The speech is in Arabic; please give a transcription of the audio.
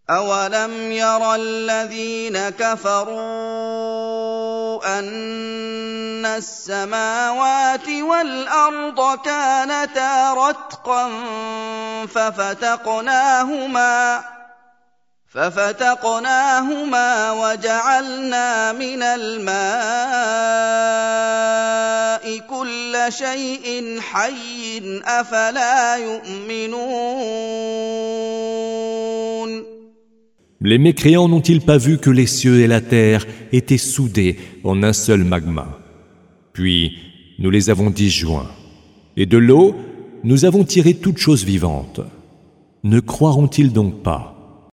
أَوَلَمْ يَرَ الَّذِينَ كَفَرُوا أَنَّ السَّمَاوَاتِ وَالْأَرْضَ كَانَتَا رَتْقًا فَفَتَقْنَاهُمَا وَجَعَلْنَا مِنَ الْمَاءِ كُلَّ شَيْءٍ حَيٍّ ۖ أَفَلَا يُؤْمِنُونَ Les mécréants n'ont-ils pas vu que les cieux et la terre étaient soudés en un seul magma? Puis nous les avons disjoints. Et de l'eau, nous avons tiré toute chose vivante. Ne croiront-ils donc pas?